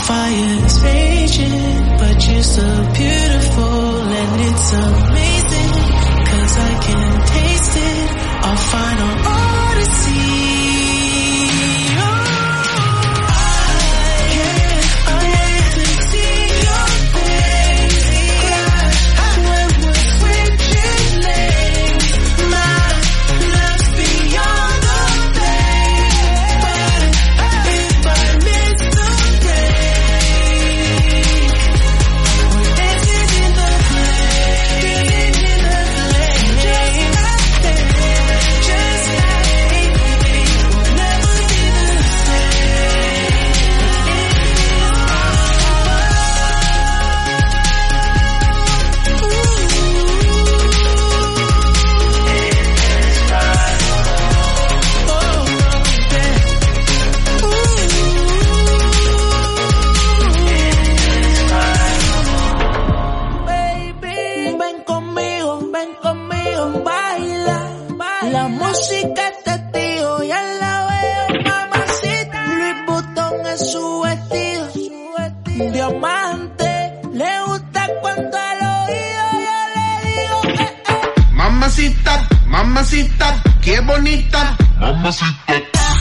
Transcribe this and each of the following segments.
fire's raging, but you're so beautiful and it's amazing, 'cause I can taste it, our final odyssey. Mamacita, qué bonita. Mamacita.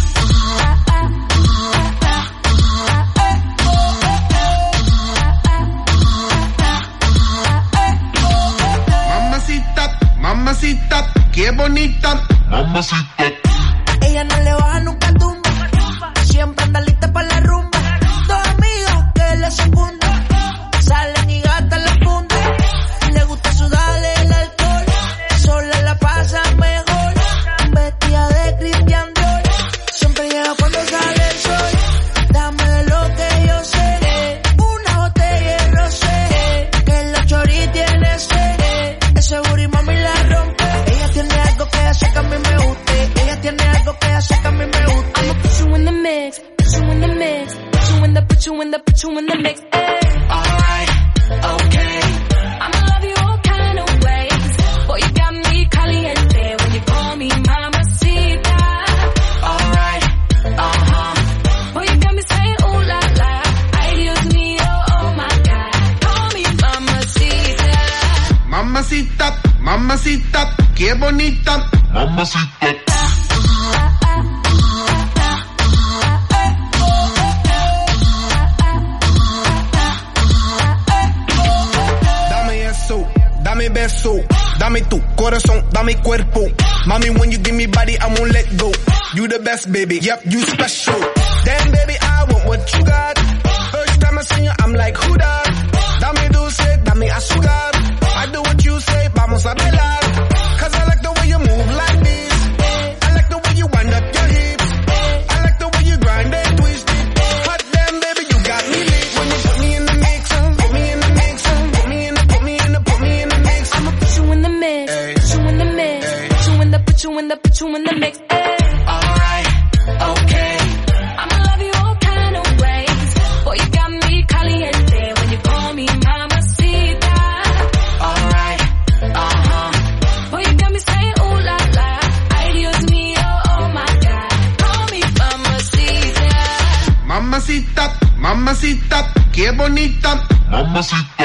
Mamacita, mamacita, qué bonita. Mamacita. Ella no le baja nunca tumba, siempre anda lista para la rumba. Dos amigas que le secundan, salen y gastan la funda. Le gusta sudarle el alcohol, sola la pasa mejor, vestida de Christian Dior. Siempre llega cuando sale el sol, dame de lo que yo sé, una botella de rosé, que la chori tiene sed, ese booty mami la rompe. Ella tiene algo que hace que a mí me guste, ella tiene algo que hace que a mí me guste. I'ma put you in the mix, put you in the mix, put you in the, put you in the, put you in the mix. Alright, okay. I'ma love you all kind of ways. Boy, you got me caliente when you call me mamacita. Alright, Boy, you got me saying ooh la la. Ay, Dios mío, oh my God. Call me mamacita. Mamacita, mamacita, qué bonita. Mamacita. Dame beso, dame tu corazón, dame cuerpo. Mommy, when you give me body, I won't let go. You the best, baby, yep, you special. Damn, baby, I want what you got. First time I see you, I'm like, who that? Dame dulce, dame azúcar. I do what you say, vamos a bailar. 'Cause I like the way you move like this. I like the way you wind up your hips. I like the way you grind and twist it. Hot damn, baby, you got me lit. When you put me in the mix, put me in the mix, put me in the, put me in the, put me in the mix. I'ma put you in the mix, put you in the mix, put you in the, put you in the, put you in the mix. alright, okay. I'ma love you all kind of ways. Boy, you got me caliente when you call me mamacita. Alright, Boy, you got me saying ooh la la. Ay, Dios mío, oh my God. Call me mamacita. Mamacita, mamacita, qué bonita. Mamacita.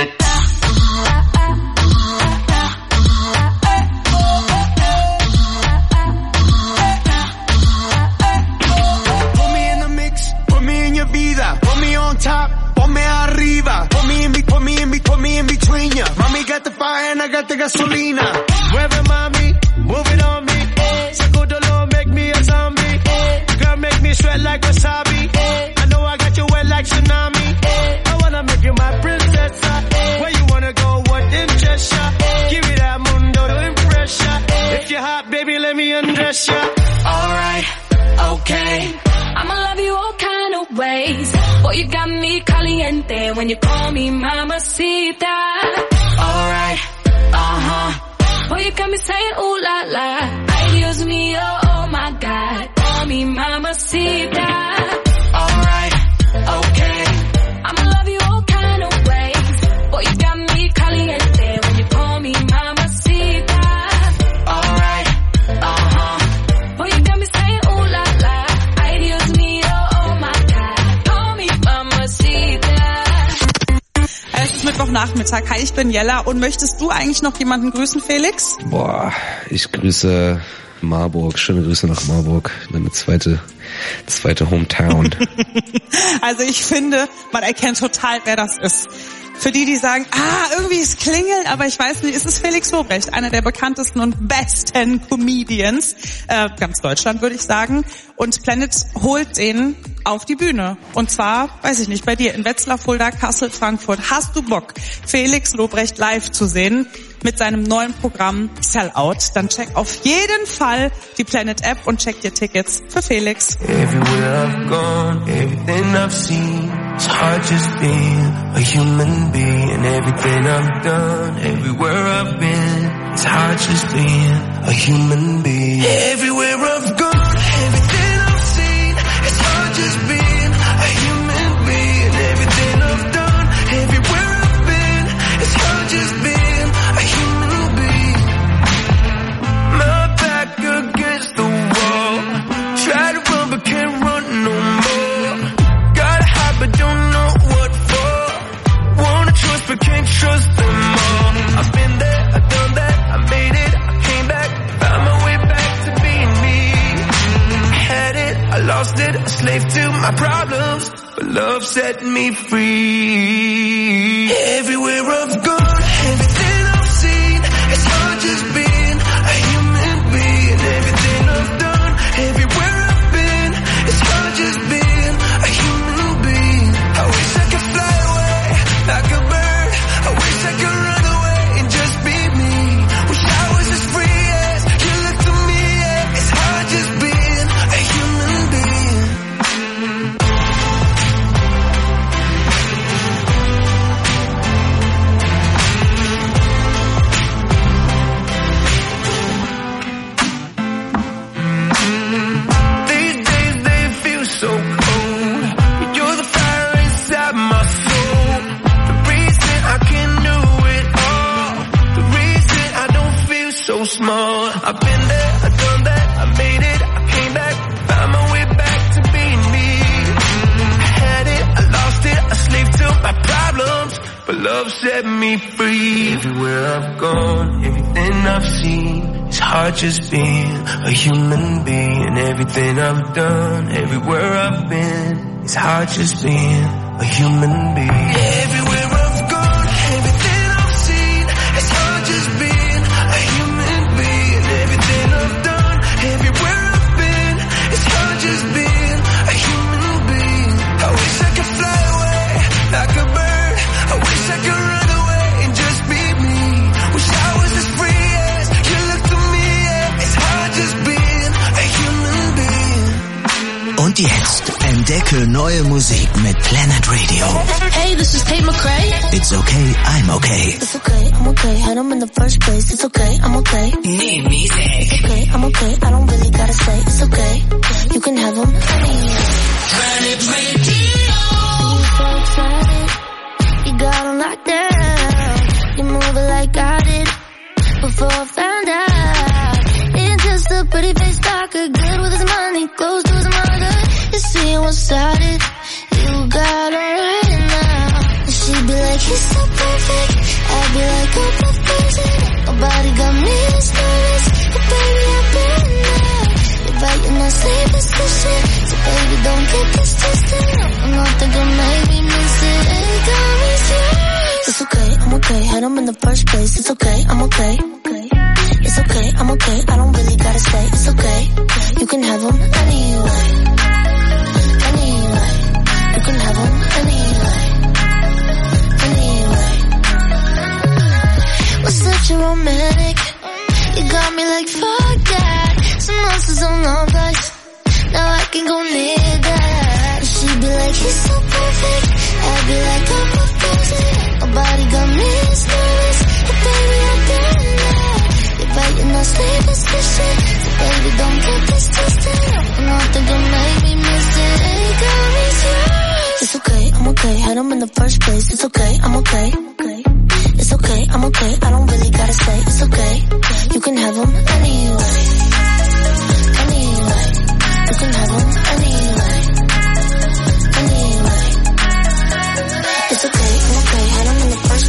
Put me in the mix, put me in your vida. Put me on top, ponme arriba. Put me in between ya. Mommy got the fire and I got the gasolina. Mueve mami, move it on me. Sacudolo, make me a zombie. Girl, make me sweat like wasabi. I know I got you wet like tsunami. I wanna make you my princess. Where you wanna go, what interests ya? Give me that mundo to impress ya. If you're hot, baby, let me undress ya. alright, okay. I'ma love you all kind of ways. Boy, you got me caliente when you call me mamacita. Alright, Boy, you got me saying ooh la la. Ay, Dios mío, oh my God. Call me mamacita. alright, okay. I'ma love you all kind of ways. Boy, you got me caliente when you call me mamacita. Alright, Boy, you got me saying ooh la la. Ay, Dios mío, oh my God. Call me mamacita. Mittwochnachmittag. Hi, ich bin Jella. Und möchtest du eigentlich noch jemanden grüßen, Felix? Boah, ich grüße Marburg. Schöne Grüße nach Marburg. Meine zweite Hometown. Also ich finde, man erkennt total, wer das ist. Für die sagen, irgendwie es klingelt, aber ich weiß nicht, ist es Felix Lobrecht, einer der bekanntesten und besten Comedians, ganz Deutschland würde ich sagen. Und Planet holt den auf die Bühne. Und zwar, weiß ich nicht, bei dir in Wetzlar, Fulda, Kassel, Frankfurt. Hast du Bock, Felix Lobrecht live zu sehen mit seinem neuen Programm Sellout? Dann check auf jeden Fall die Planet App und check dir Tickets für Felix. Everywhere I've gone, everything I've seen, it's hard just being a human being. Everything I've done, everywhere I've been, it's hard just being a human being. Everywhere I've gone, everything I've seen, it's hard just being a human being. Everything I've done, everywhere I've been, it's hard just being a human being. My back against the wall, try to run but can't run no more. Gotta hide but don't know what for. Wanna trust but can't trust them all. I've been there, I've done that, I made it, I came back, found my way back to being me. I had it, I lost it, a slave to my problems, but love set me free. Everywhere I've gone, everything I've seen, it's hard just being a human being. Everything I've done, everywhere I've been, it's hard just being a human being. I wish I could fly away like a bird. I wish I could run away and just be me. Wish I was as free as you look to me. Yeah. It's hard just being a human being. These days they feel so cold, but you're the fire inside my soul. The reason I can do it all, the reason I don't feel so small. I've been there, I've done that, I made it, I came back, found my way back to being me. I had it, I lost it, a slave to my problems, but love set me free. Everywhere I've gone, everything I've seen, it's hard just being a human being. Everything I've done, everywhere I've been, it's hard just being a human being. Everywhere I've gone, everything I've seen, it's hard just being a human being. Everything I've done, everywhere I've been, it's hard just being a human being. I wish I could fly away like a bird. I wish I could run away and just be me. Wish I was as free as you look to me. Yeah. It's hard just being a human being. Und jetzt entdecke neue Musik mit Planet Radio. Hey, this is Tate McRae. It's okay, I'm okay. It's okay, I'm okay. Had them in the first place. It's okay, I'm okay. New music. It's okay, I'm okay. I don't really gotta say it's okay. You can have them anyway. Planet Radio. You so excited. You got them locked down. You move it like I did before I found out. Ain't just a pretty face talker, good with his money, close to his mother. You see what's started. You got her right now. And she'd be like, he's so perfect. I'd be like, oh, perfect. Nobody got me as nervous. But baby, I've been there. You're biting my sleeveless cushion. So baby, don't get this twisted. I'm not thinking maybe miss it. Ain't got me serious. It's okay, I'm okay. Had them in the first place. It's okay, I'm okay. It's okay, I'm okay. I don't really gotta say it's okay. You can have them anyway. Anyway. You can have them anyway. Anyway. Was such a romantic. You got me like fuck that. Some monsters on our backs. Now I can go near that. She'd be like, he's so perfect. I'd be like, I'm perfect. Nobody got me as nervous. But baby, I've been there. You're biting my sleeveless cushion. So baby, don't get this twisted. I'm not thinking maybe miss it. Ain't got me serious. It's okay, I'm okay. Had them in the first place. It's okay, I'm okay. It's okay, I'm okay. I don't really gotta say it's okay. You can have them anyway. Anyway. You can have them anyway. Anyway. It's okay, I'm okay. Had them in the first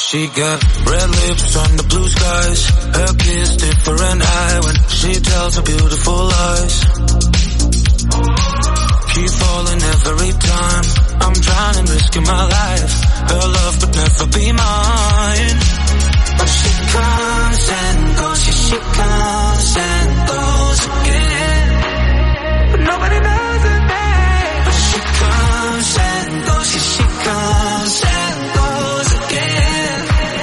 She got red lips on the blue skies. Her kiss different eye when she tells her beautiful lies. Keep falling every time. I'm drowning, risking my life. Her love could never be mine. But she comes and goes, yeah, she comes and goes again. But nobody knows her name. But she comes and goes, yeah, she comes and goes again.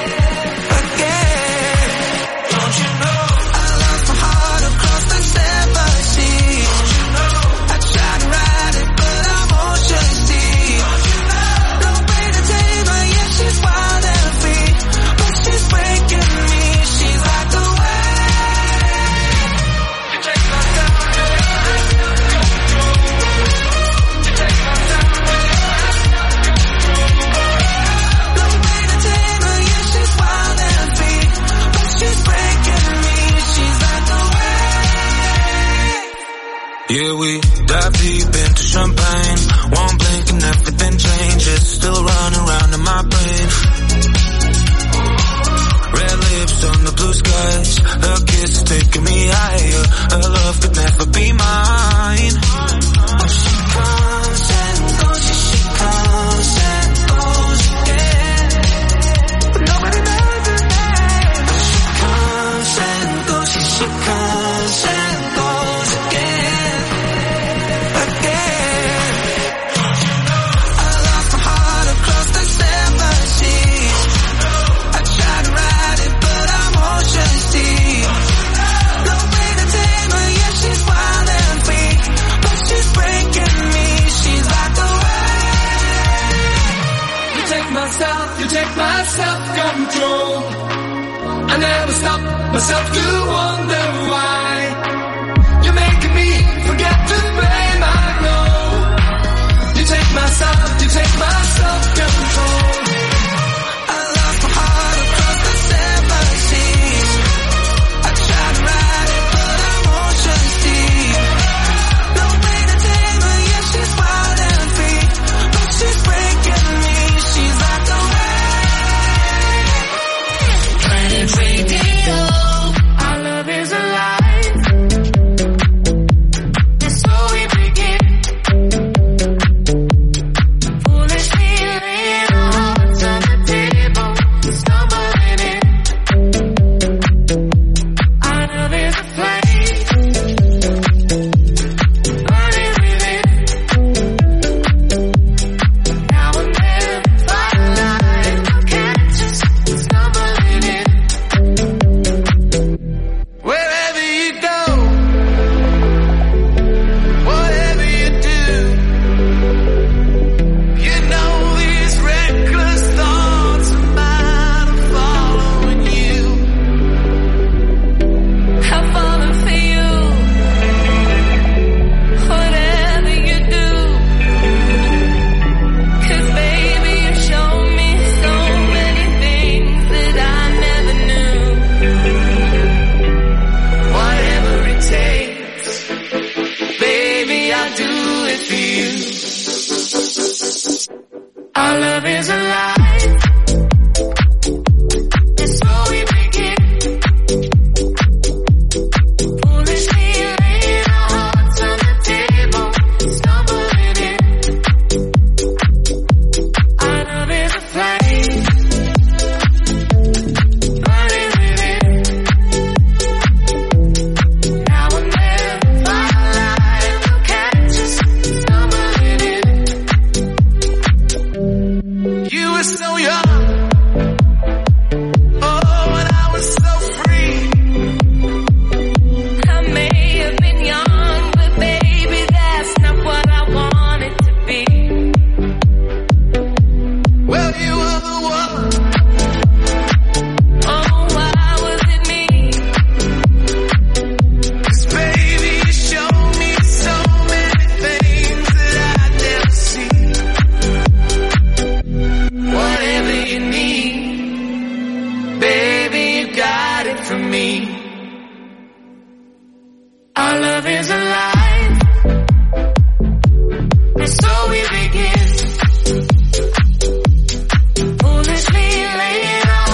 Again. Don't you know I lost my heart across the seven seas? Don't you know I tried to ride it, but I'm ocean deep. Don't you know no way to tame her, yeah, she's wild and free. But she's breaking me, she's like the wave. You take my time, you take my time. No way to tame her, yeah, she's wild and free. But she's breaking me, she's like the wave. Yeah, we dive deep into champagne. One blink and everything changes. Still running around in my brain. Red lips on the blue skies. Her kiss is taking me higher. Her love could never be mine. But she comes and goes, yeah, she comes and goes again. But nobody knows her name. But she comes and goes, yeah, she comes and goes again. Again. I lost my heart across the seven seas. I tried to ride it, but I'm ocean deep. No way to tame her, yeah, she's wild and free. But she's breaking me, she's like the wave. You take my self-control. I never stop myself to wonder why. You're making me forget to blame, I know. You take my self-control. I lost my heart across the seven seas. I tried to ride it, but I'm ocean deep. No way to tame her, yeah, she's wild and free. But she's breaking me, she's like the wave. Planet Radio. Our love is alive. And so we begin. Foolishly laying our hearts on the table, stumbling in. Our love is a flame, burning within. Now and then, firelight will catch us, stumbling in. Wherever you go, whatever you do, you know these reckless thoughts of mine are following you. I've fallen for you, whatever you do. 'Cause baby, you show me so many things that I never knew. Whatever it takes, baby, I'll do it for you. Our love is alive. And so we begin. Foolishly laying our hearts on the table, stumbling in. Our love is a flame, burning within. Now and then, firelight will catch us, stumbling in. You were so young, oh, and I was so free. I may have been young, but baby, that's not what I wanted to be. Well, you were the one. Oh, why was it me? 'Cause baby, you showed me so many things that I'd never seen. Whatever you need, baby, you got it from me. Our love is alive. And so we begin. Foolishly laying our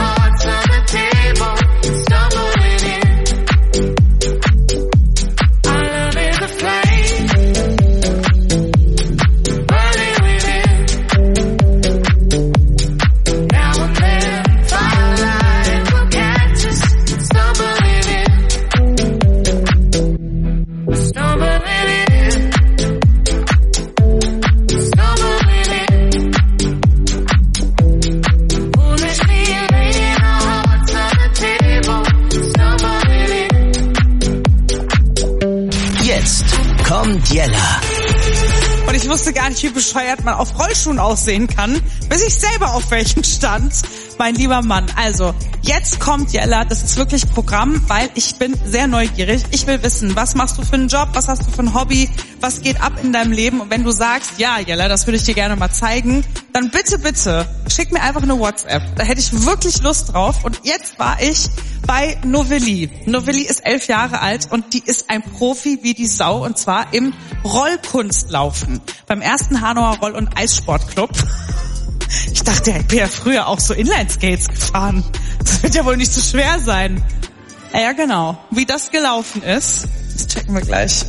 Jella. Und ich wusste gar nicht, wie bescheuert man auf Rollschuhen aussehen kann, bis ich selber auf welchen stand. Mein lieber Mann. Also, jetzt kommt Jella. Das ist wirklich Programm, weil ich bin sehr neugierig. Ich will wissen, was machst du für einen Job? Was hast du für ein Hobby? Was geht ab in deinem Leben? Und wenn du sagst, ja, Jella, das würde ich dir gerne mal zeigen, dann bitte, bitte, schick mir einfach eine WhatsApp. Da hätte ich wirklich Lust drauf. Und jetzt war ich bei Novelli. Novelli ist 11 Jahre alt und die ist ein Profi wie die Sau, und zwar im Rollkunstlaufen. Beim ersten Hanauer Roll- und Eissportclub. Ich dachte, ich bin ja früher auch so Inlineskates gefahren. Das wird ja wohl nicht so schwer sein. Ja, genau. Wie das gelaufen ist, das checken wir gleich.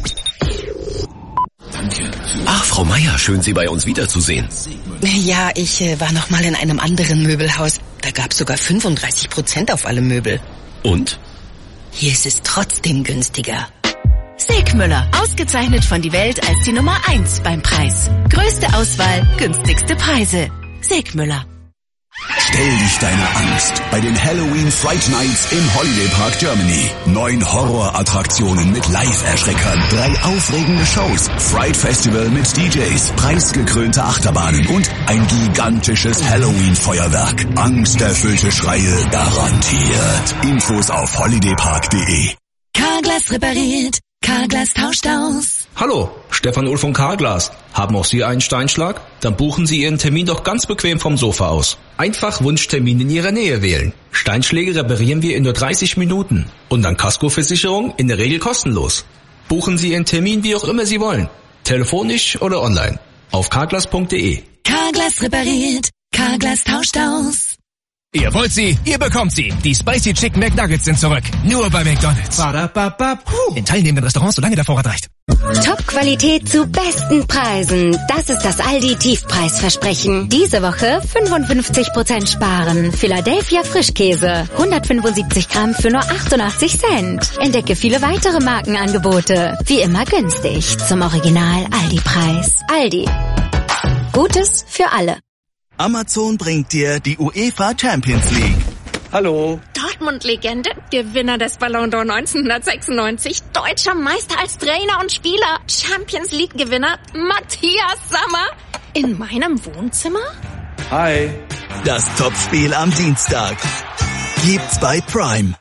Ach, Frau Meier, schön, Sie bei uns wiederzusehen. Ja, ich war noch mal in einem anderen Möbelhaus. Da gab's sogar 35% auf alle Möbel. Und? Hier ist es trotzdem günstiger. Segmüller, ausgezeichnet von die Welt als die Nummer 1 beim Preis. Größte Auswahl, günstigste Preise. Segmüller. Stell dich deiner Angst bei den Halloween Fright Nights im Holiday Park Germany. 9 Horrorattraktionen mit Live-Erschreckern, 3 aufregende Shows, Fright Festival mit DJs, preisgekrönte Achterbahnen und ein gigantisches Halloween-Feuerwerk. Angsterfüllte Schreie garantiert. Infos auf holidaypark.de. Carglass repariert, Carglass tauscht aus. Hallo, Stefan Uhl von Carglass. Haben auch Sie einen Steinschlag? Dann buchen Sie Ihren Termin doch ganz bequem vom Sofa aus. Einfach Wunschtermin in Ihrer Nähe wählen. Steinschläge reparieren wir in nur 30 Minuten. Und dann Kaskoversicherung in der Regel kostenlos. Buchen Sie Ihren Termin wie auch immer Sie wollen. Telefonisch oder online. Auf carglass.de. Carglass repariert, Carglass tauscht aus. Ihr wollt sie, ihr bekommt sie. Die Spicy Chicken McNuggets sind zurück. Nur bei McDonald's. In teilnehmenden Restaurants, solange der Vorrat reicht. Top-Qualität zu besten Preisen. Das ist das Aldi Tiefpreisversprechen. Diese Woche 55% sparen. Philadelphia Frischkäse. 175 Gramm für nur 88 Cent. Entdecke viele weitere Markenangebote. Wie immer günstig. Zum Original Aldi-Preis. Aldi. Gutes für alle. Amazon bringt dir die UEFA Champions League. Hallo. Dortmund-Legende, Gewinner des Ballon d'Or 1996, deutscher Meister als Trainer und Spieler, Champions League-Gewinner Matthias Sammer in meinem Wohnzimmer? Hi. Das Topspiel am Dienstag. Gibt's bei Prime.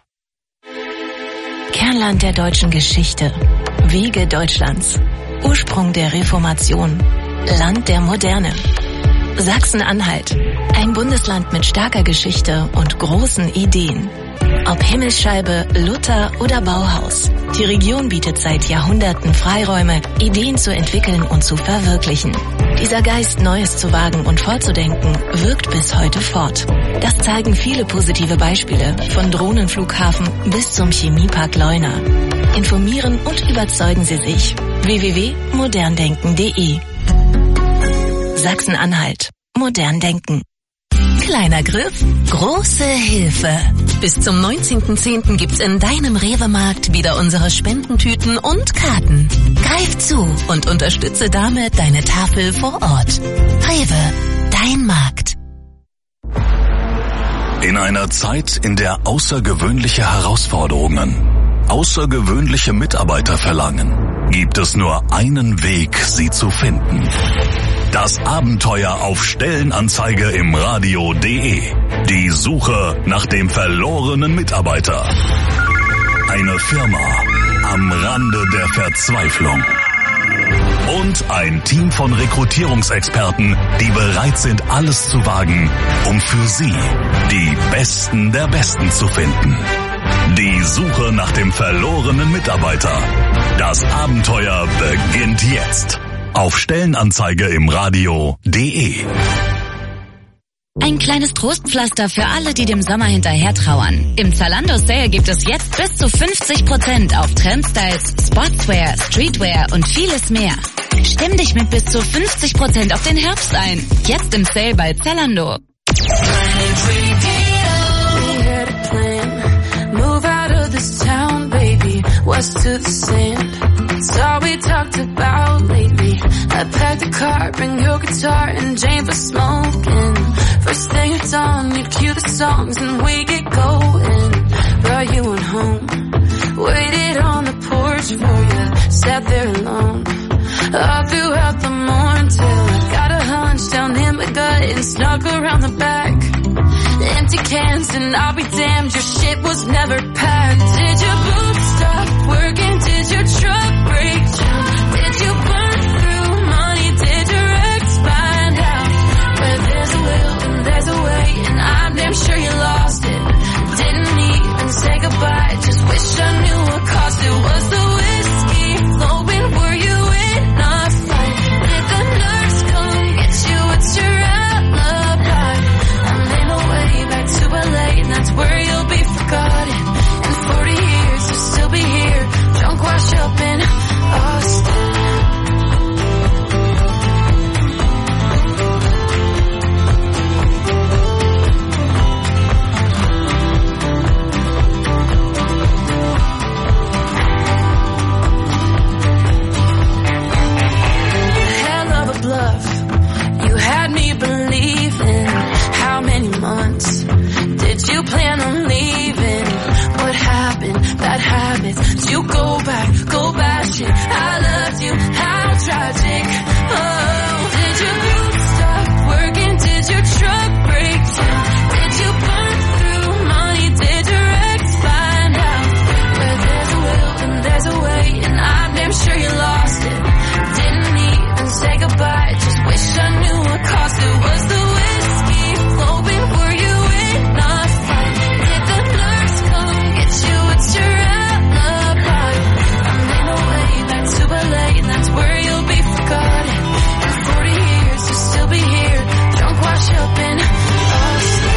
Kernland der deutschen Geschichte. Wiege Deutschlands. Ursprung der Reformation. Land der Moderne. Sachsen-Anhalt. Ein Bundesland mit starker Geschichte und großen Ideen. Ob Himmelsscheibe, Luther oder Bauhaus. Die Region bietet seit Jahrhunderten Freiräume, Ideen zu entwickeln und zu verwirklichen. Dieser Geist, Neues zu wagen und vorzudenken, wirkt bis heute fort. Das zeigen viele positive Beispiele, von Drohnenflughafen bis zum Chemiepark Leuna. Informieren und überzeugen Sie sich. www.moderndenken.de. Sachsen-Anhalt. Modern denken. Kleiner Griff, große Hilfe. Bis zum 19.10. gibt's in deinem Rewe-Markt wieder unsere Spendentüten und Karten. Greif zu und unterstütze damit deine Tafel vor Ort. Rewe, dein Markt. In einer Zeit, in der außergewöhnliche Herausforderungen, außergewöhnliche Mitarbeiter verlangen, gibt es nur einen Weg, sie zu finden. Das Abenteuer auf Stellenanzeige im Radio.de. Die Suche nach dem verlorenen Mitarbeiter. Eine Firma am Rande der Verzweiflung. Und ein Team von Rekrutierungsexperten, die bereit sind, alles zu wagen, um für Sie die Besten der Besten zu finden. Die Suche nach dem verlorenen Mitarbeiter. Das Abenteuer beginnt jetzt. Auf Stellenanzeige im Radio.de. Ein kleines Trostpflaster für alle, die dem Sommer hinterher trauern. Im Zalando Sale gibt es jetzt bis zu 50% auf Trendstyles, Sportswear, Streetwear und vieles mehr. Stimm dich mit bis zu 50% auf den Herbst ein. Jetzt im Sale bei Zalando. West to the sand. It's all we talked about lately. I packed the car, bring your guitar and Jane for smoking. First thing at dawn, you'd cue the songs and we get going. Brought you on home, waited on the porch for you, sat there alone. all throughout the morning till I got a hunch down in my gut and snuck around the back. Empty cans and I'll be damned, your shit was never packed. Did your boots stop working? Did your truck break down? Did you burn through money? Did your ex find out? Where there's a will and there's a way, and I'm damn sure you lost it. Didn't even say goodbye, just wish I knew what caused it. Was the whiskey flowing? Were you in a fight? Did the nurse come get you? What's your alibi? I'm in a way back to LA, and that's where you'll be forgotten. In 40 years you'll still be here, drunk, washed up in Austin. Bluff. You had me believing. How many months did you plan on leaving? What happened? Bad habits. Did you go bashing? I loved you. How tragic. Oh, did your boots stop working? Did your truck break down? Did you burn through money? Did your ex find out? Where there's a will and there's a way, and I'm damn sure you lost it. Didn't even say goodbye, just wish I knew what caused it. Was the whiskey flowing? Were you in a fight? Did the nurse come get you? What's your alibi? I'm in a way back to LA, and that's where you'll be forgotten. In 40 years you'll still be here, drunk, washed up in Austin.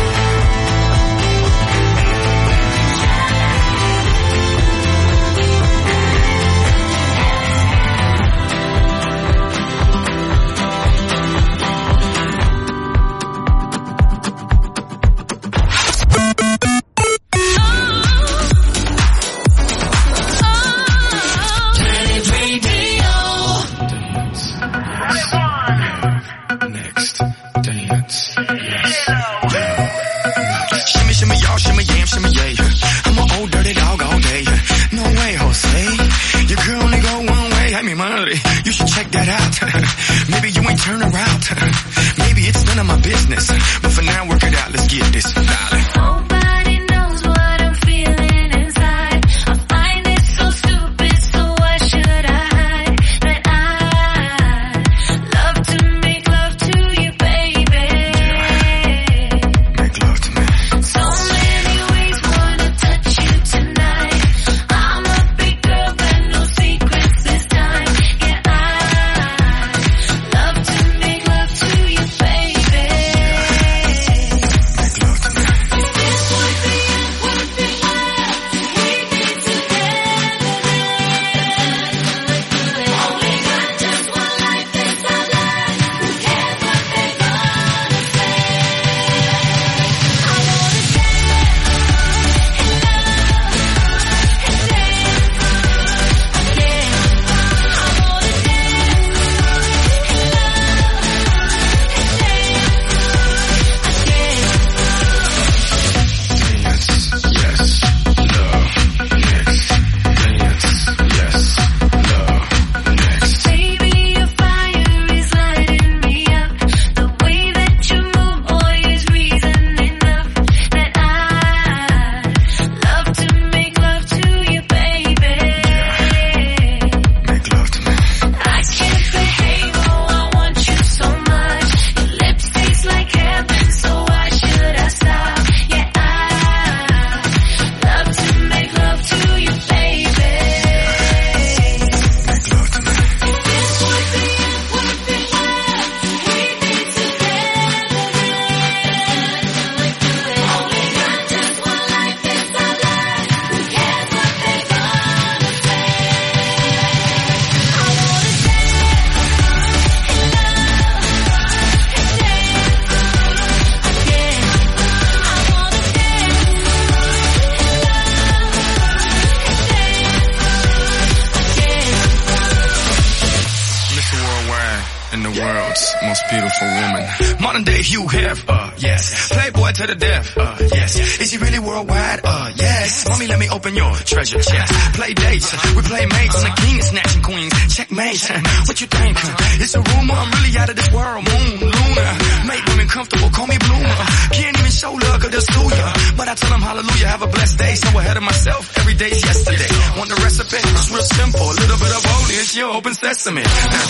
You should check that out. Maybe you ain't turn around. Maybe it's none of my business. But for now, work it out. Let's get this, darling. Nobody knows what I'm feeling inside. I find it so stupid, so why should I hide? That I love to make love to you, baby. Make love to me. So many ways wanna touch you tonight. I'm a big girl, but no secrets this time. Yeah, I love to make love to you, baby. Make love to me. This would be it, would be well. We'd be together then. Only got just one life, it's our life. Who cares what they're gonna say? I wanna dance and love and dance again. I wanna dance and Baby, your fire is lighting me up. The way that you move, boy, is reason enough that I love to make love to you, baby. Make love to me. I can't behave, oh, I want you so much. Your lips taste like heaven, so why should I stop? Yeah, I love to make love to you, baby. Make love to me. This would be it, would be well. We'd be together then. Only got just one life, it's our life. Who cares what they're gonna say? I wanna dance and love and dance again. I wanna dance and love and dance again. Mr. Worldwide and the world's most beautiful woman. Modern day Hugh Hefner, yes. Playboy to the death. Yes. Is he really worldwide? Yes. Mommy, let me open your treasure chest. Play dates, we play mates. I'm the king of snatching queens. Checkmate. What you think? It's a rumor. I'm really out of this world. Moon, lunar. Make women comfortable. Call me bloomer. Can't even show love 'cause they'll sue ya. But I tell them hallelujah. Have a blessed day. So ahead of myself. Every day's yesterday. Want the recipe? It's real simple. A little bit of holy. It's your open sesame. Now,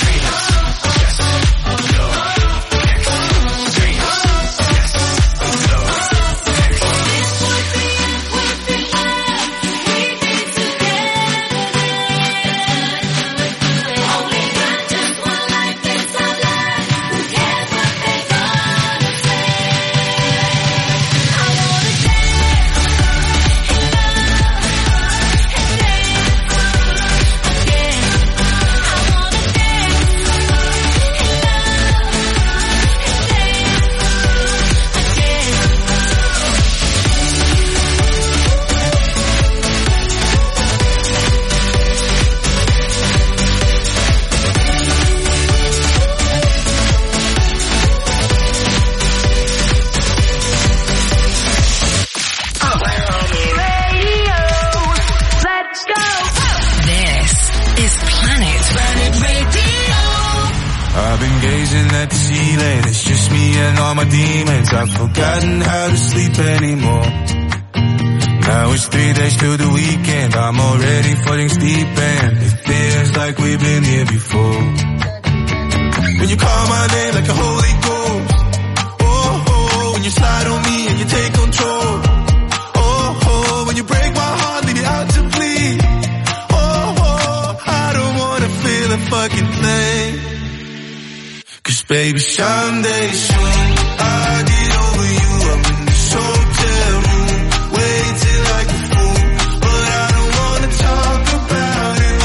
I've forgotten how to sleep anymore. Now it's 3 days till the weekend. I'm already falling deep and it feels like we've been here before. When you call my name like a Holy Ghost. Oh, oh, when you slide on me and you take control. Oh, oh, when you break my heart, leave me out to bleed. Oh, oh, I don't wanna feel a fucking thing. 'Cause baby, someday soon I get over you. I'm in this hotel room, waiting like a fool. But I don't wanna talk about it,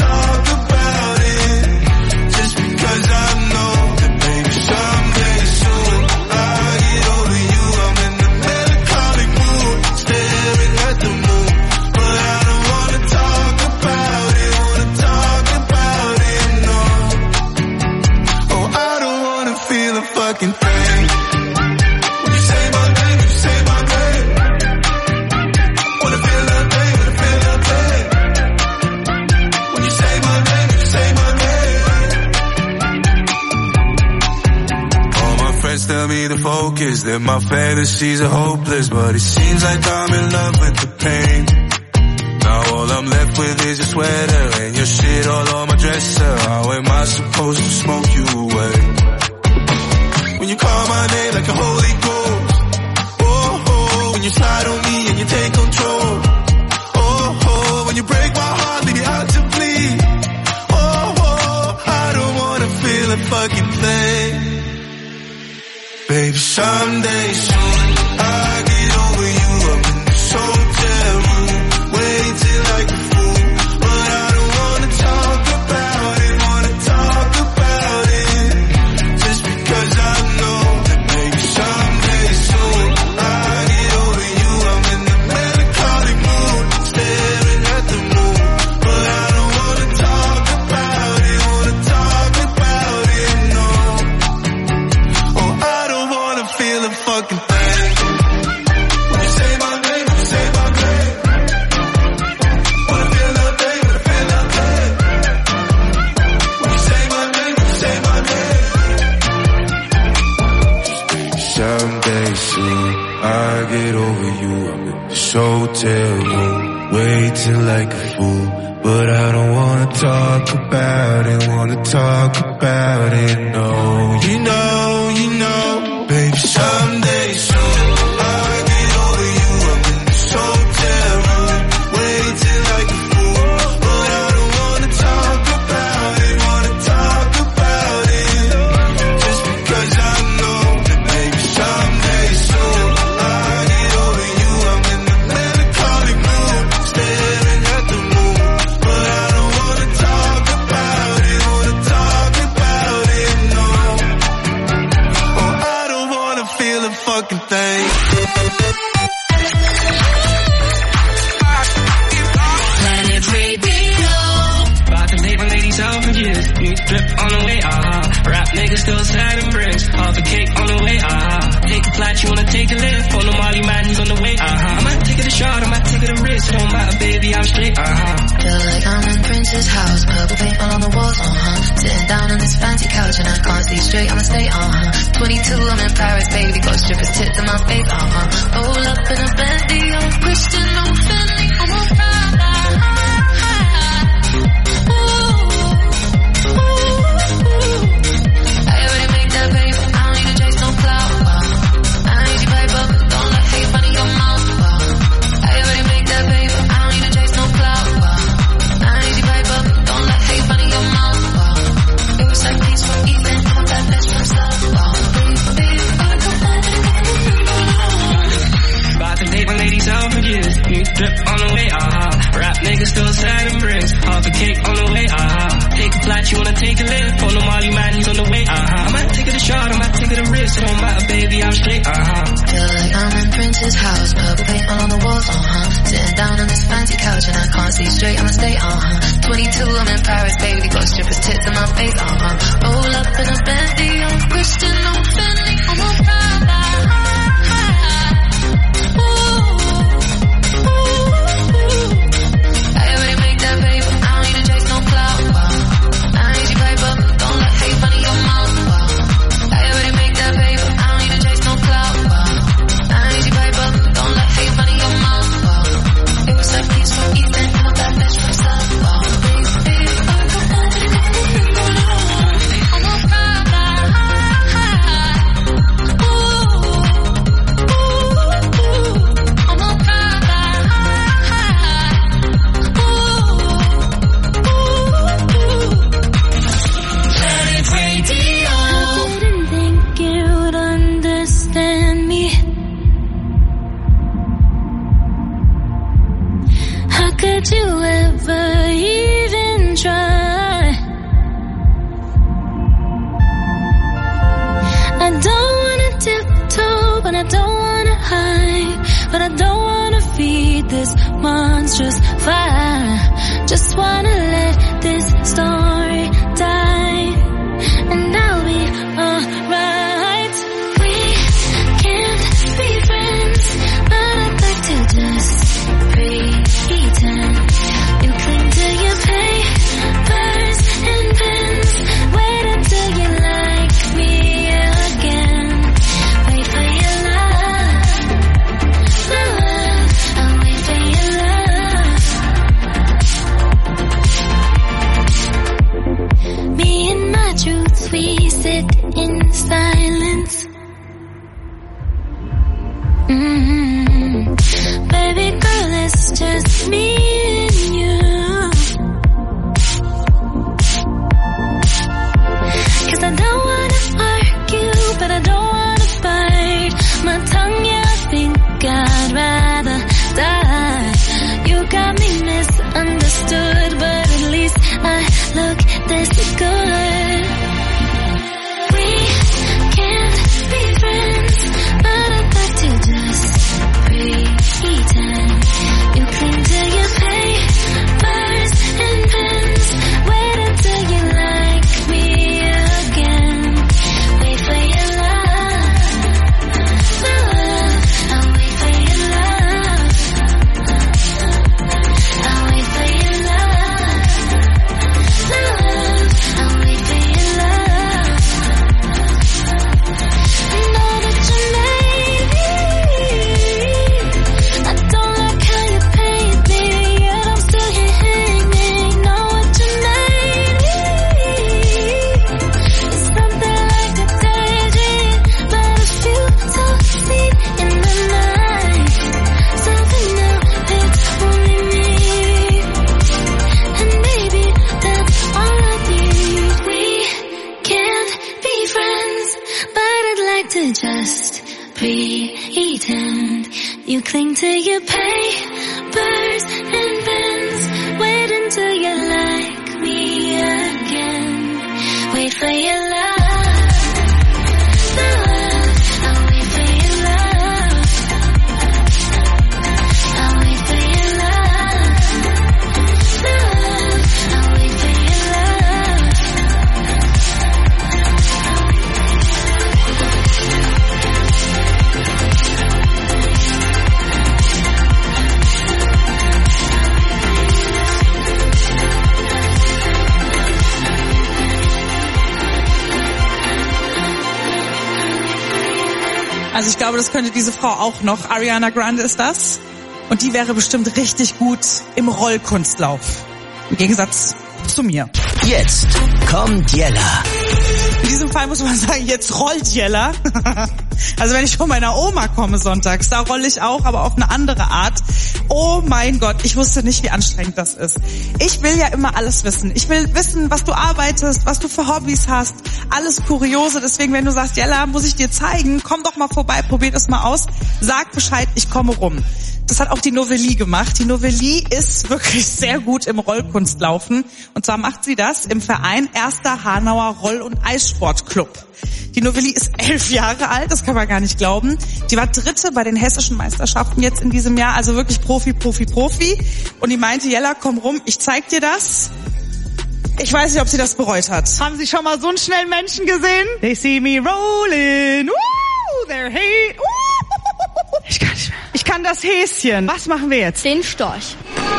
just because I know that baby someday soon I get over you. I'm in the melancholic mood, staring at the moon. But I don't wanna talk about it, no. Oh, I don't wanna feel a fucking thing. Tell me the focus, that my fantasies are hopeless. But it seems like I'm in love with the pain. Now all I'm left with is your sweater and your shit all on my dresser. How am I supposed to smoke you away? When you call my name like a Holy Ghost. Oh, oh, when you slide on me and you take control. Oh, oh, when you break my heart, leave me out to bleed. Oh, oh, I don't wanna feel a fucking thing. Baby, someday soon I get over you. I'm in this hotel room, waiting like a fool. But I don't wanna talk about it, just because I know that maybe someday soon I get over you. I'm in the melancholic mood, staring at the moon. But I don't wanna talk about it, no. Oh, I don't wanna feel a fucking thing. When you say my name, wanna feel nothing, When you say my name, someday soon I get over you. I'm in this hotel room, waiting like a fool. But I don't wanna talk about it, no. You know, baby, someday soon I get over you. I'm in this hotel room, waiting like a fool. But I don't wanna talk about it, just because I know that maybe someday soon I get over you. I'm in the melancholic mood, staring at the moon. But I don't wanna talk about it, no. Oh, I don't wanna feel a fucking thing. straight, Feel like I'm in Prince's house, purple paint all on the walls, Sitting down on this fancy couch and I can't see straight, I'ma stay, 22, I'm in Paris, baby, got strippers tits in my face, Roll up in a Bentley, I'm Christian, I'm Fendi, I'm a Prada. I already make that paper, I don't need to chase no clout, I need your paper, don't let hate money your mouth, I already make that paper, I don't need to chase no clout, I need your paper, don't let hate money your mouth, it was like these from Ethan, I'm that best from stuff, About to date my lady, self-forgive. New drip on the way, Rap niggas still sad and bricks. Half a cake on the way, Take a flight, you wanna take a lift. On the Molly man, he's on the way, I might take it a shot, I might take it a risk. Don't matter, baby, I'm straight, Feel like I'm in Prince's house, purple paint all on the walls, Sitting down on this fancy couch and I can't see straight, I'ma stay, 22, I'm in Paris, baby, got strippers tits in my face, Roll up in a Bentley, I'm Christian, I'm Fendi, I'm a Prada. I already make that paper, I don't need to chase no clout, I need your paper, don't let hate money your mouth, I already make that paper, I don't need to chase no clout, I need your paper, don't let hate money your mouth, it was like these from Ethan, I'm that bitch from South, Could you ever even try? I don't wanna tiptoe, but I don't wanna hide, but I don't wanna feed this monstrous fire. Just wanna let this story die, and I'll be alright. We can't be friends, but I'd like to just pretend. You cling to your papers and pens. Wait until you like me again. Wait for your love, love. I'll wait for your love. Me and my truth, we sit in silence. Baby girl, it's just me and you. 'Cause I don't wanna argue, but I don't wanna fight. My tongue, yeah, I think I'd rather die. You got me misunderstood, but at least I look this good. We can't be friends, but I'd like to just pretend. You cling to your papers and pens. Wait until you like me again. Wait for your love, love. I'll wait for your love. I'll wait for your love, love. I'll wait for your love. I know that you made me. I don't like how you paint me, yet I'm still here hanging. Know what you made me. It's something like a daydream, but a few talks deep in the night. Something new, it's only me, and maybe that's all I need. We can't be friends, but I'd like to just pretend. You cling to your papers and pens. Wait until you like me again. Wait for your love, love. I'll wait for your love. I'll wait for your love, love. I'll wait for your love. Also ich glaube, das könnte diese Frau auch noch. Ariana Grande ist das. Und die wäre bestimmt richtig gut im Rollkunstlauf. Im Gegensatz zu mir. Jetzt kommt Jella. In diesem Fall muss man sagen, jetzt rollt Jella. Also wenn ich von meiner Oma komme sonntags, da rolle ich auch, aber auf eine andere Art. Oh mein Gott, ich wusste nicht, wie anstrengend das ist. Ich will ja immer alles wissen. Ich will wissen, was du arbeitest, was du für Hobbys hast, alles Kuriose. Deswegen, wenn du sagst, Jella, muss ich dir zeigen, komm doch mal vorbei, probier das mal aus. Sag Bescheid, ich komme rum. Das hat auch die Novelli gemacht. Die Novelli ist wirklich sehr gut im Rollkunstlaufen. Und zwar macht sie das im Verein 1. Hanauer Roll- und Eissportclub. Die Novelli ist 11 Jahre alt, das kann man gar nicht glauben. Die war Dritte bei den hessischen Meisterschaften jetzt in diesem Jahr, also wirklich Profi. Und die meinte, Jella, komm rum, ich zeig dir das. Ich weiß nicht, ob sie das bereut hat. Haben Sie schon mal so einen schnellen Menschen gesehen? They see me rolling. They're hate. Ich kann nicht mehr. Ich kann das Häschen. Was machen wir jetzt? Den Storch.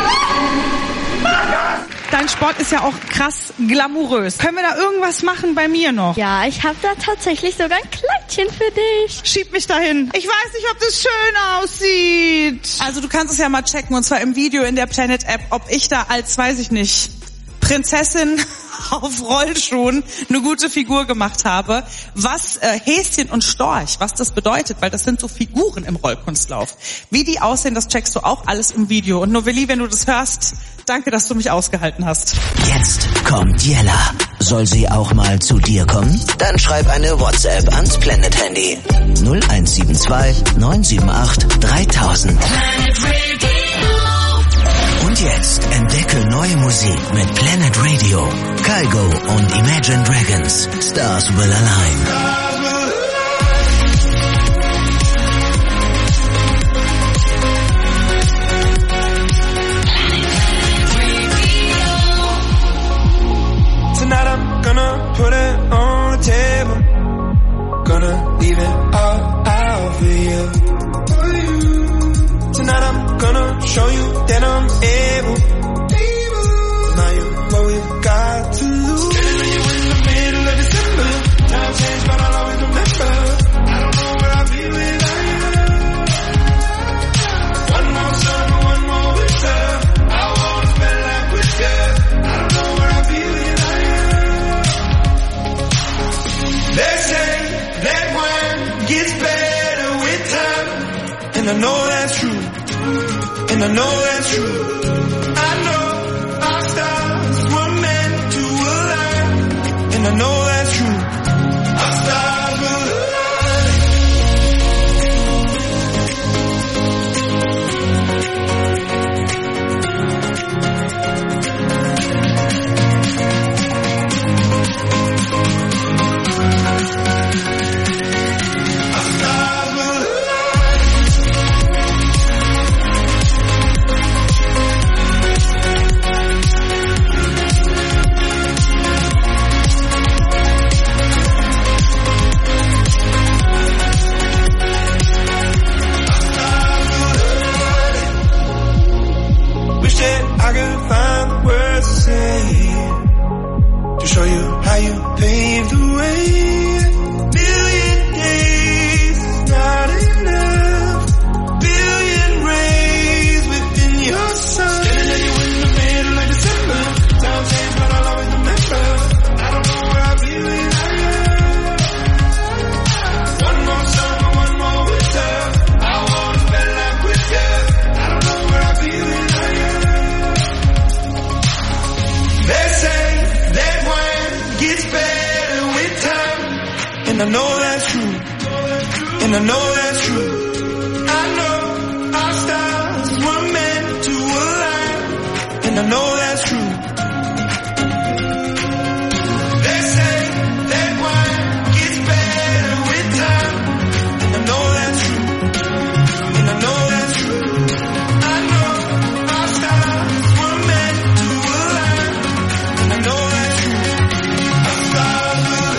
Dein Sport ist ja auch krass glamourös. Können wir da irgendwas machen bei mir noch? Ja, ich habe da tatsächlich sogar ein Kleidchen für dich. Schieb mich dahin. Ich weiß nicht, ob das schön aussieht. Also du kannst es ja mal checken, und zwar im Video in der Planet App, ob ich da als, weiß ich nicht, Prinzessin auf Rollschuhen eine gute Figur gemacht habe. Was Häschen und Storch, was das bedeutet, weil das sind so Figuren im Rollkunstlauf. Wie die aussehen, das checkst du auch alles im Video. Und Novelli, wenn du das hörst, danke, dass du mich ausgehalten hast. Jetzt kommt Jella. Soll sie auch mal zu dir kommen? Dann schreib eine WhatsApp ans Planet Handy. 0172 978 3000. Und jetzt entdecke neue Musik mit Planet Radio. Kygo und Imagine Dragons. Stars Will Align. Tonight I'm gonna put it on the table. Gonna leave it all out for you. Tonight I'm gonna show you that I'm able. Now you're what we've got to lose. Getting you in the middle of December. Time change, but I'll always remember. I don't know where I'll be without you. One more summer, one more winter. I wanna spend life with you. I don't know where I'll be without you. They say that wine gets better with time, and I know that's true. And I know that's true. I know our stars were meant to align. And I know that's true. Our stars will I could find the words to say to show you how you paved the way. Billion days is not enough. Billion rays within your sun. Standing you in the middle of December. Time change, but I'll always remember. I don't know where I'll be without you. One more summer, one more winter. I wanna spend life with you. I don't know where I'll be without you. They say that wine gets better with time. And I know that's true. And I know that's true. I know our stars were meant to align. And I know that's true. They say that wine gets better with time. And I know that's true. And I know that's true. I know our stars were meant to align. And I know that's true. Our stars will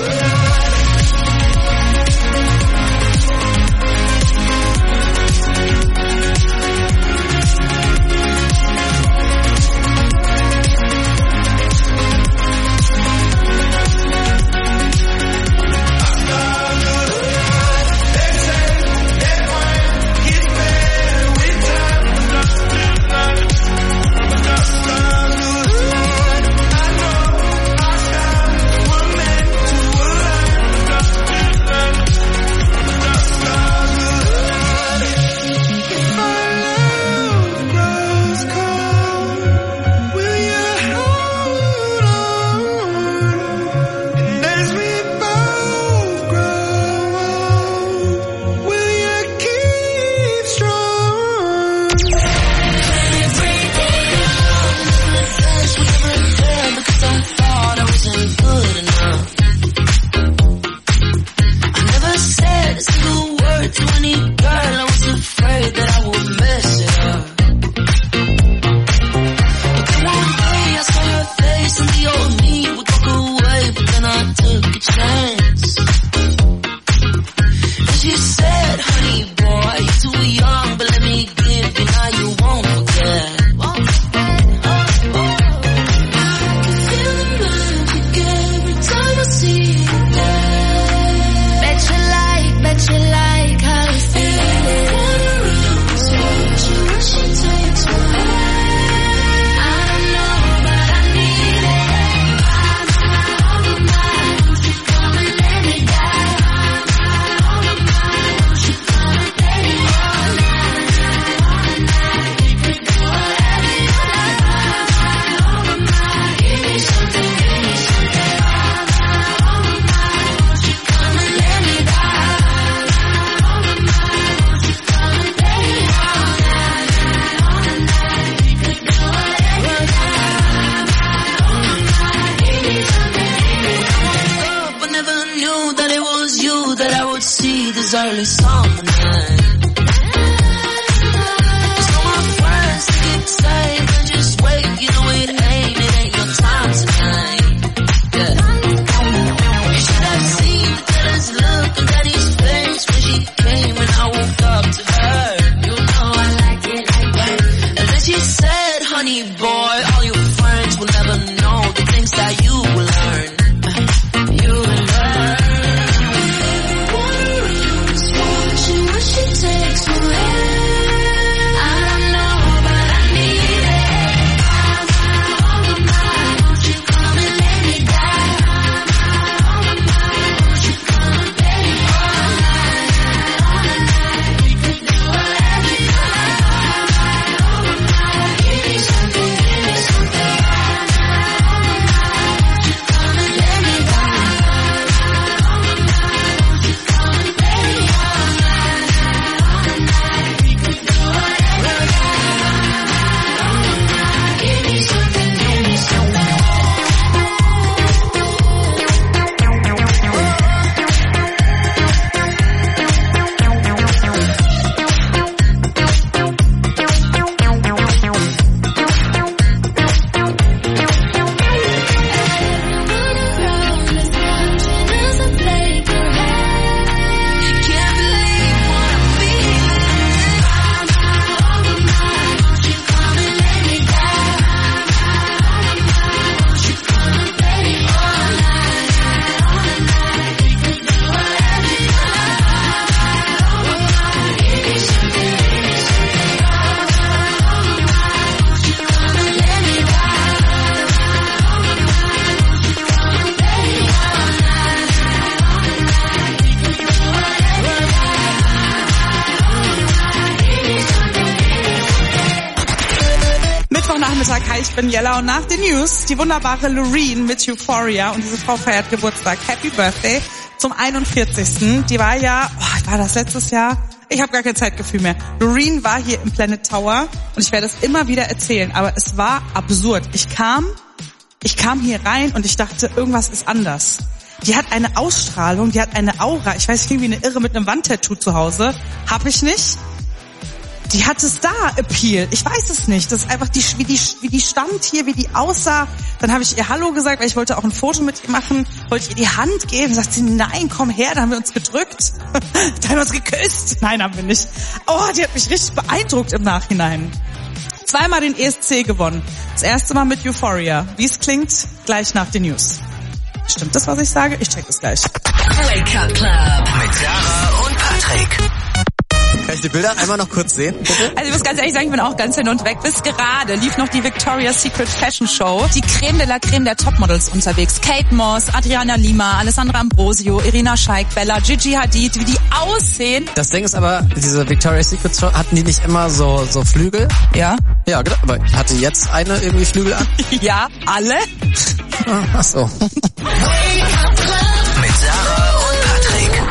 funny boy. All your friends will never know the things that you will learn. You will learn. What she takes away. I don't know, but I need it. Won't you come and let me die? Won't you come and baby all night? We could do whatever you like. Give me something, give me something. Won't you come and let me die? Won't you come and baby all night? We could do whatever you like. Give me something, give me something. Mittwochnachmittag, hi, ich bin Jella und nach den News die wunderbare Loreen mit Euphoria und diese Frau feiert Geburtstag. Happy Birthday zum 41. Die war ja, war das letztes Jahr? Ich habe gar kein Zeitgefühl mehr. Loreen war hier im Planet Tower und ich werde es immer wieder erzählen, aber es war absurd. Ich kam hier rein und ich dachte, irgendwas ist anders. Die hat eine Ausstrahlung, die hat eine Aura. Ich weiß, ich klinge wie eine Irre mit einem Wandtattoo zu Hause. Hab ich nicht. Die hatte Star-Appeal. Ich weiß es nicht. Das ist einfach wie die stand hier, wie die aussah. Dann habe ich ihr Hallo gesagt, weil ich wollte auch ein Foto mit ihr machen. Wollte ihr die Hand geben. Sagt sie, nein, komm her. Dann haben wir uns gedrückt. Dann haben wir uns geküsst. Nein, haben wir nicht. Oh, die hat mich richtig beeindruckt im Nachhinein. 2-mal den ESC gewonnen. Das erste Mal mit Euphoria. Wie es klingt, gleich nach den News. Stimmt das, was ich sage? Ich check das gleich. Wake Up Club mit Sarah und Patrick. Kann ich die Bilder einmal noch kurz sehen, bitte? Also ich muss ganz ehrlich sagen, ich bin auch ganz hin und weg. Bis gerade lief noch die Victoria's Secret Fashion Show. Die Creme de la Creme der Topmodels unterwegs. Kate Moss, Adriana Lima, Alessandra Ambrosio, Irina Shayk, Bella, Gigi Hadid, wie die aussehen. Das Ding ist aber, diese Victoria's Secret Show, hatten die nicht immer so Flügel? Ja. Ja, genau. Aber hatte jetzt eine irgendwie Flügel an? Ja, alle. Ach so. Mit Sarah und Patrick.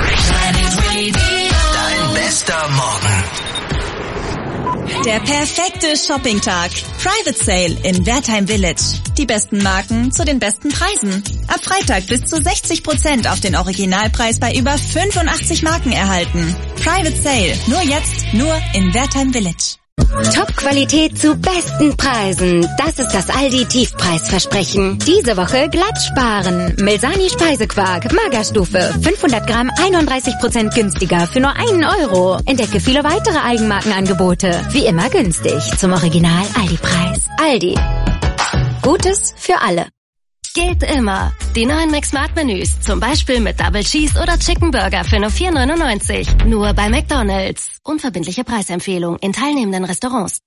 Dein bester Morgen. Der perfekte Shoppingtag. Private Sale in Wertheim Village. Die besten Marken zu den besten Preisen. Ab Freitag bis zu 60% auf den Originalpreis bei über 85 Marken erhalten. Private Sale. Nur jetzt, nur in Wertheim Village. Top-Qualität zu besten Preisen. Das ist das Aldi Tiefpreisversprechen. Diese Woche glatt sparen. Melsani Speisequark, Magerstufe, 500 Gramm, 31% günstiger für nur 1 Euro. Entdecke viele weitere Eigenmarkenangebote. Wie immer günstig zum Original Aldi-Preis. Aldi. Gutes für alle. Gilt immer. Die neuen McSmart-Menüs, zum Beispiel mit Double Cheese oder Chicken Burger für nur 4,99. Nur bei McDonald's. Unverbindliche Preisempfehlung in teilnehmenden Restaurants.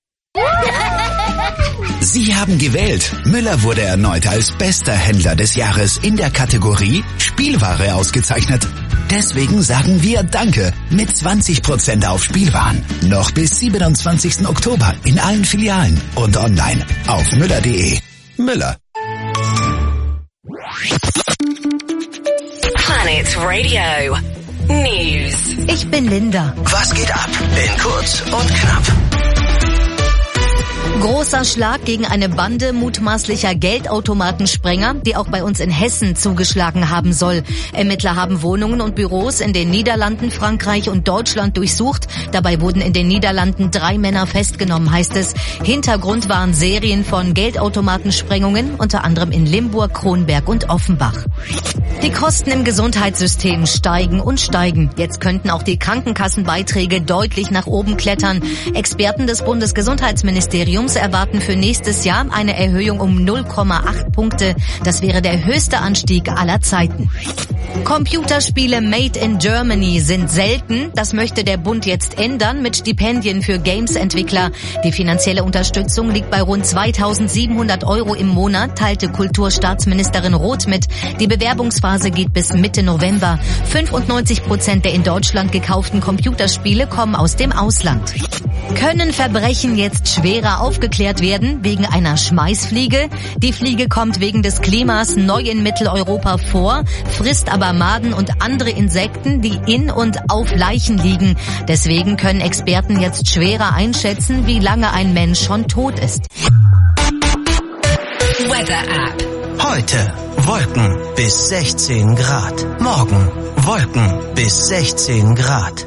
Sie haben gewählt. Müller wurde erneut als bester Händler des Jahres in der Kategorie Spielware ausgezeichnet. Deswegen sagen wir Danke mit 20% auf Spielwaren. Noch bis 27. Oktober in allen Filialen und online auf müller.de. Müller. Planet Radio News. Ich bin Linda. Was geht ab in kurz und knapp? Großer Schlag gegen eine Bande mutmaßlicher Geldautomatensprenger, die auch bei uns in Hessen zugeschlagen haben soll. Ermittler haben Wohnungen und Büros in den Niederlanden, Frankreich und Deutschland durchsucht. Dabei wurden in den Niederlanden 3 Männer festgenommen, heißt es. Hintergrund waren Serien von Geldautomatensprengungen, unter anderem in Limburg, Kronberg und Offenbach. Die Kosten im Gesundheitssystem steigen und steigen. Jetzt könnten auch die Krankenkassenbeiträge deutlich nach oben klettern. Experten des Bundesgesundheitsministeriums erwarten erwarten für nächstes Jahr eine Erhöhung um 0,8 Punkte. Das wäre der höchste Anstieg aller Zeiten. Computerspiele made in Germany sind selten. Das möchte der Bund jetzt ändern mit Stipendien für Games-Entwickler. Die finanzielle Unterstützung liegt bei rund 2.700 € im Monat, teilte Kulturstaatsministerin Roth mit. Die Bewerbungsphase geht bis Mitte November. 95% der in Deutschland gekauften Computerspiele kommen aus dem Ausland. Können Verbrechen jetzt schwerer aufgeklärt werden wegen einer Schmeißfliege? Die Fliege kommt wegen des Klimas neu in Mitteleuropa vor, frisst aber Maden und andere Insekten, die in und auf Leichen liegen. Deswegen können Experten jetzt schwerer einschätzen, wie lange ein Mensch schon tot ist. Weather App. Heute Wolken bis 16 Grad. Morgen Wolken bis 16 Grad.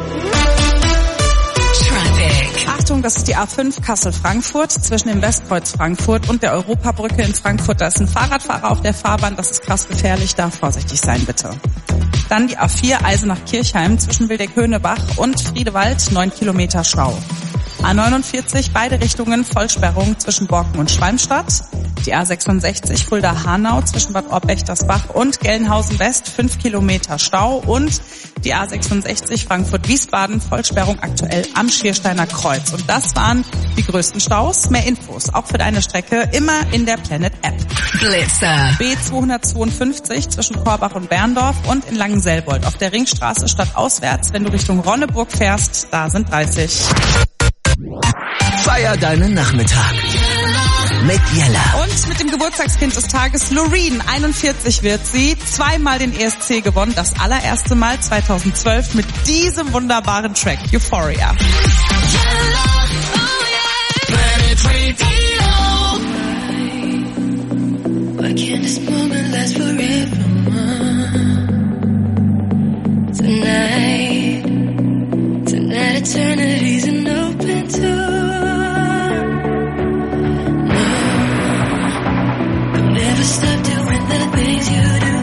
Achtung, das ist die A5 Kassel-Frankfurt zwischen dem Westkreuz Frankfurt und der Europabrücke in Frankfurt. Da ist ein Fahrradfahrer auf der Fahrbahn, das ist krass gefährlich, da vorsichtig sein bitte. Dann die A4 Eisenach-Kirchheim zwischen Wildeck-Höhnebach und Friedewald, 9 Kilometer Stau. A49 beide Richtungen Vollsperrung zwischen Borken und Schwalmstadt. Die A66 Fulda-Hanau zwischen Bad Orb-Bechtersbach und Gelnhausen-West 5 Kilometer Stau und die A66 Frankfurt-Wiesbaden Vollsperrung aktuell am Schiersteiner Kreuz. Und das waren die größten Staus. Mehr Infos auch für deine Strecke immer in der Planet App. Blitzer. B252 zwischen Korbach und Berndorf und in Langenselbold auf der Ringstraße stadtauswärts. Wenn du Richtung Ronneburg fährst, da sind 30. Feier deinen Nachmittag mit Jella. Und mit dem Geburtstagskind des Tages, Loreen, 41 wird sie, zweimal den ESC gewonnen, das allererste Mal 2012 mit diesem wunderbaren Track, Euphoria. Why can't this moment last forever? Tonight eternity's an open door. Never stop doing the things you do.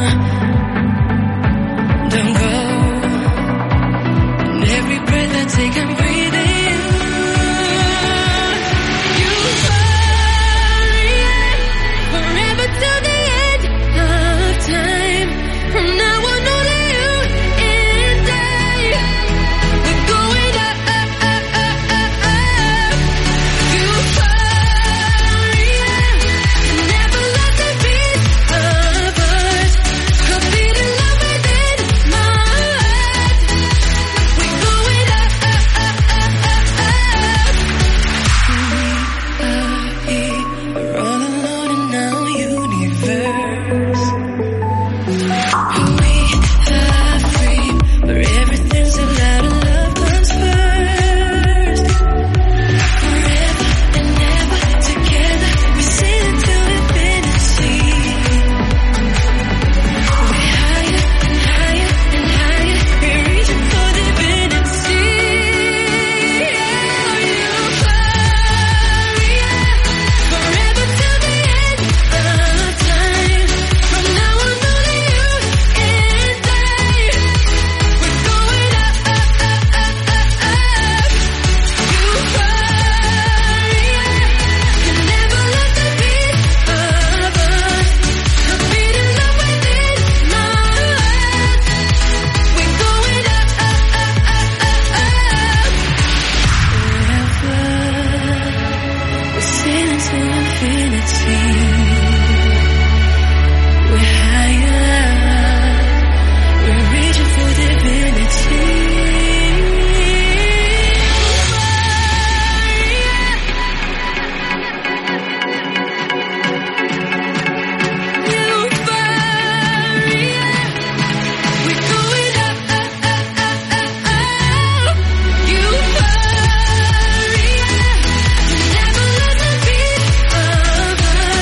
Don't go. And every breath I take, I'm breathing you. Euphoria, forever till the end of time. From now on, only you and I. We're going up, up, up, up, up, up. Euphoria. Never lost a piece of us. Could be the love within my heart. We're going up, up, up, up, up, up. We're all alone in our universe. We are free, where everything's so loud and love comes first. Forever and ever together, we sail into infinity. We're higher and higher and higher, we're reaching for divinity. Euphoria, forever till the end of time. From now on, only you and I. We're going up, up, up, up, up, up. Euphoria, you never lost a piece of us. Could be the love within my heart. We're going up, up, up, up, up, up. Forever, we're sailing to infinity. We're higher, we're reaching for divinity. Euphoria, we're going up, up, up, up, up, up. Euphoria, you never lost a piece of us.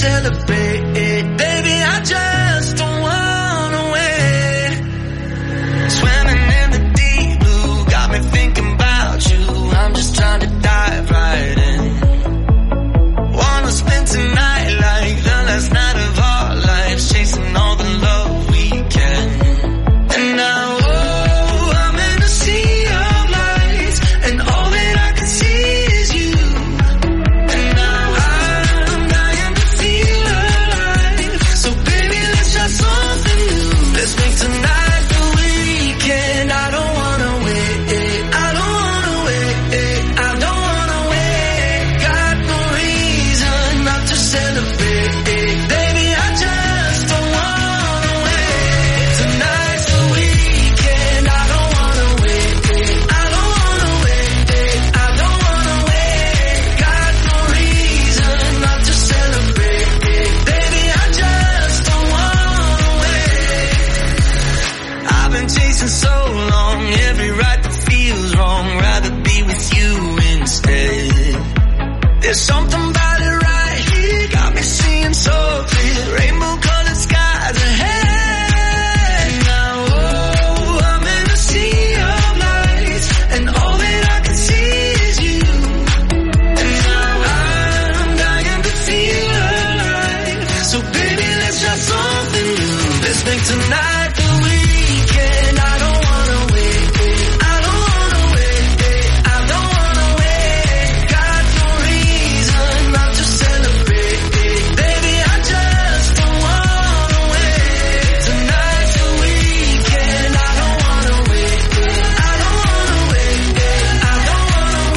celebrate. Baby, I just don't wanna wait. Swimming in the deep blue, got me thinking about you. I'm just trying to dive right in. Wanna spend tonight like the last night of our lives, chasing all the love we can. And now, oh, I'm in a sea of lights, and all that I can see is you. And now I'm dying to feel alive. So baby, let's try something new. Let's make tonight the weekend. I don't wanna wait. I don't wanna wait. I don't wanna wait. Got no reason not to celebrate. Baby, I just don't wanna wait. Tonight's the weekend. I don't wanna wait. I don't wanna wait. I don't wanna wait. Got no reason not to celebrate. Baby, I just don't wanna wait. I've been chasing so long, every right that feels wrong. Rather be with you instead. There's something about it right here, got me seeing so clear. Rainbow colored skies ahead. Now, oh, I'm in a sea of lights, and all that I can see is you. And now I'm dying to feel alive. So baby, let's try something new. Let's make tonight